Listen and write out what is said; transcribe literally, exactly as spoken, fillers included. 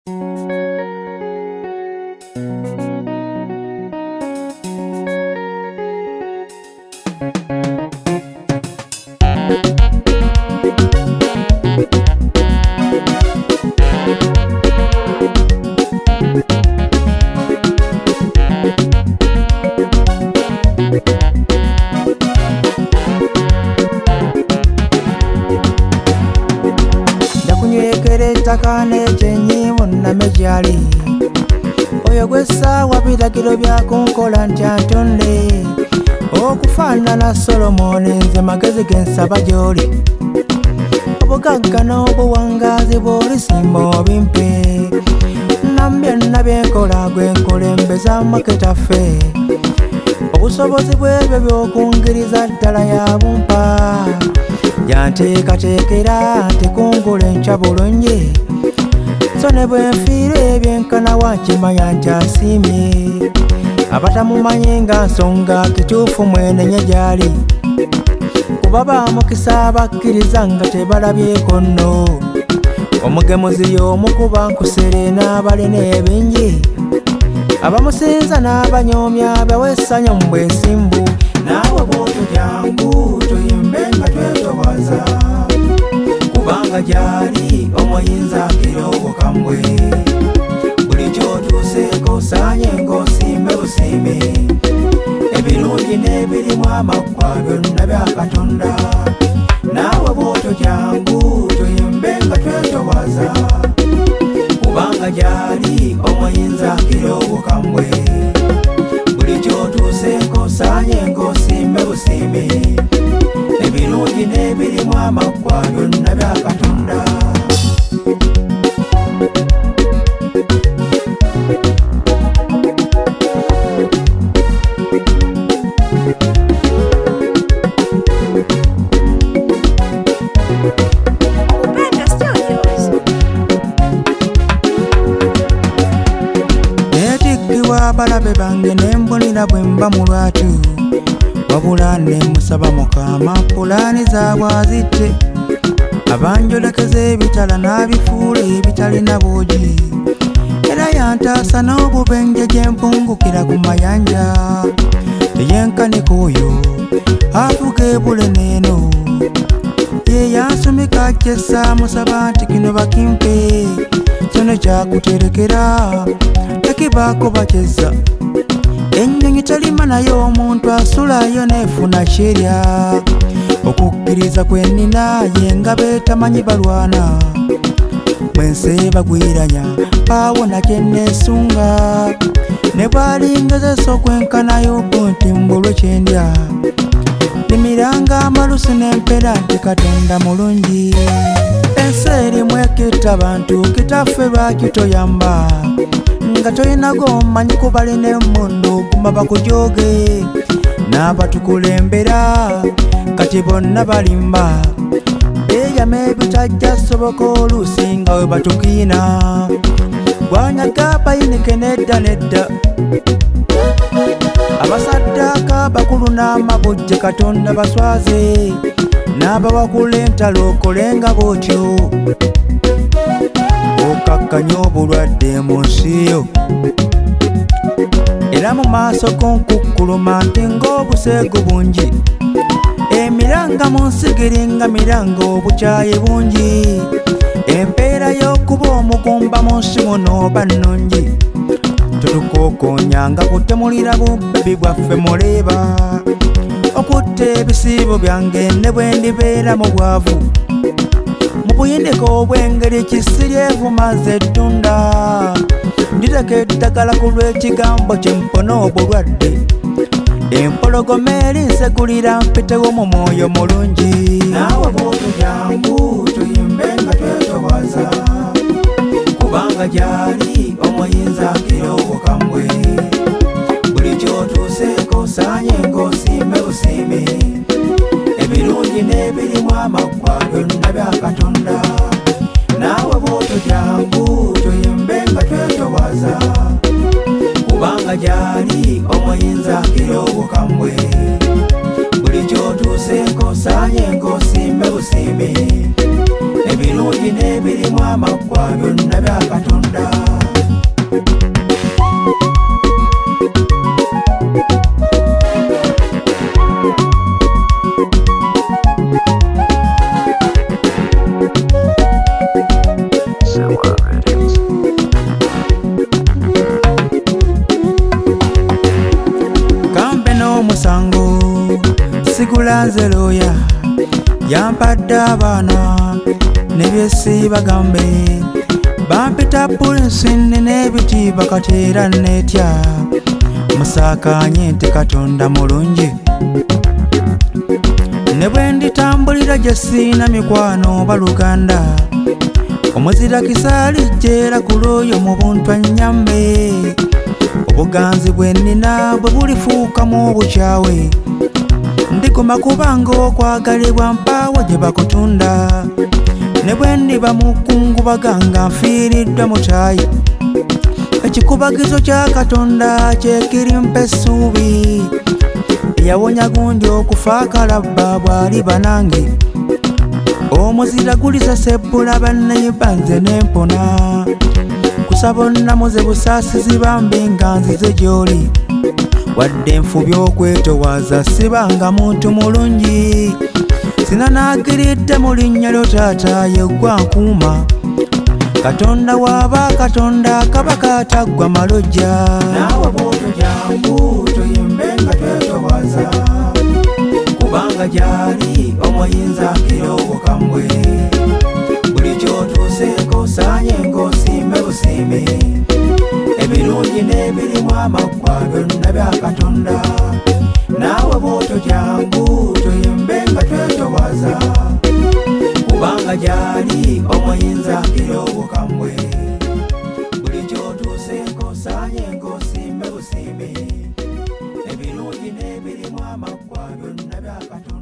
Takane chenyi muna mejali oyo gwesa wabiragiro byakunkola ntya ntonde okufaanana Solomoni nze magezi gensaba gy'oli obugagga n'obuwangazi bw'olisimba obimpe nabyonna byenkola gwenkulembeza maketaffe obusobozi bw'ebyo by'okungiriza ddala ya bumpa yanteekateekera tekungula enkya bulungi so ne bwe nfiirwa ebyenkana wankimanya nti asiimye abatamumanyi nga nsonga kituufu mwenenye gy'ali kuba baamukisa bakkiriza nga tebalabyeko nno omugemuzi y'omu kuba nkusere n'abalina ebingi abamusinza n'abanyoomya baweessanyo mu bwesimbu naawe bw'otyo jangu tuyimbe nga twetowaza kubanga gy'ali omuyinza akira obukambwe buli ky'otuuseeko osaanye ng'osimbe busiime ebirungi n'ebirimu amaggwa byonna bya Katonda naawe bw'otyo jangu tuyimbe nga twetowaza kubanga gy'ali omuyinza akira obukambwe buli ky'otuuseeko osaanye ng'osimbe busiime ebirungi n'ebirimu amaggwa byonna bya Katonda abalabe bange nembonera bwe mba mu lwatu wabula nemusaba Mukama pulaani zaabwe azitte abanjolekeza ebitala n'abifuula ebitalina bwogi era yantaasa n'obubenje gye mpungukira ku mayanja teyenkanika oyo afuga ebule n'eno ye yansumika kyessa musaba nti kino bakimpe kino kyakuterekera tekibaako bakyezza ennyonyi talima naye omuntu asulayo neefuna kyerya okukkiriza kwennina yenga beetamanyi balwana mwense bagwiranya baawona kyenneesunga ne bwalingezesa okwenkanayo nti mbulwe kyendya nimiranga amalusu n'empera nti Katonda mulungi ensi erimu ekitta abantu kitaffe lwaki toyamba nga toyinago omanyi kubalina emmundu guma bakujooge n'abatukulembera kati bonna balimba beeyama ebitajja soboka oluusi nga we batukiina gwanyaga bayinike nedda nedda abasaddaaka bakulu n'amabujje Katonda baswaze n'abawakula entalo okolenga bw'otyo okakkanya obulwadde mu nsi yo era mu maaso g'onkukkuluma nti ng'obuseegu bungi emiranga mu nsi giringa miranga obukyayi bungi empeera y'okuba omugumba mu nsi muno oba nnungi tutukookonyanga kutemulira bubbi bwaffe muleeba okutta ebisiibo byange ne bwe ndibeera mu bwavu mu buyindiko obw'engeri kisiri evumaze ettunda nditeka eddagala ku lw'ekigambo kyempona obulwadde empologoma eri nsegulira mpitewo mu mwoyo mulungi naawe bw'otyo jangu tuyimbe nga twetowaza kubanga gy'ali omuyinza akira obukambwe buli ky'otuuseeko osaanye ng'osimbe busiime ebirungi n'ebirimu amaggwa byonna bya Katonda naawe bw'otyo jangu tuyimbe nga twetowaza kubanga gy'ali omuyinza akira obukambwe buli ky'otuuseeko osaanye ng'osimbe busiime ebirungi n'ebirimu amaggwa byonna bya Katonda bulanze looya yampadde abaana ne byesi bagambe bampita pulinsini n'ebiti bakateera netya musakanye nti Katonda mulungi ne bwe nditambulira gye siina mikwano baluganda omuzira kisaalijjeera ku lwoyo mu buntu annyambe obuganzi bwe nnina bwe bulifuukamu obukyawe ndiguma kubanga okwagalibwa mpaawo gye bakutunda ne bwe ndiba mukungu baganga nfiiriddwa mutaayi ekikubagizo kya Katonda kyekirimpa essuubi yawonya gundi okufa akalabba bwali banange omuzira guliza sebbula bannayiba nze n'empona kusaba onnamuze busaasizi bambi nga nzize gy'oli wadde enfubye okwetowaaza sibanga muntu mulungi sina naagiridde mu linnya lyo taata yeggwa nkuuma Katonda waaba Katonda kaba kataggwa malojja naawe bw'otyo jangu toyimbe nga twetowaaza kubanga gyali omuyinza akira obukambwe buli kyotuuseeko osaanye ng'osiime busiime ebirungi n'ebirimu amaggwa byonna bya Katonda naawe bw'otyo jangu toyimbe nga twetowaaza kubanga gyali omuyinza akira obukambwe buli kyotuuseeko osaanye ng'osiime busiime ebirungi n'ebirimu amaggwa byonna bya Katonda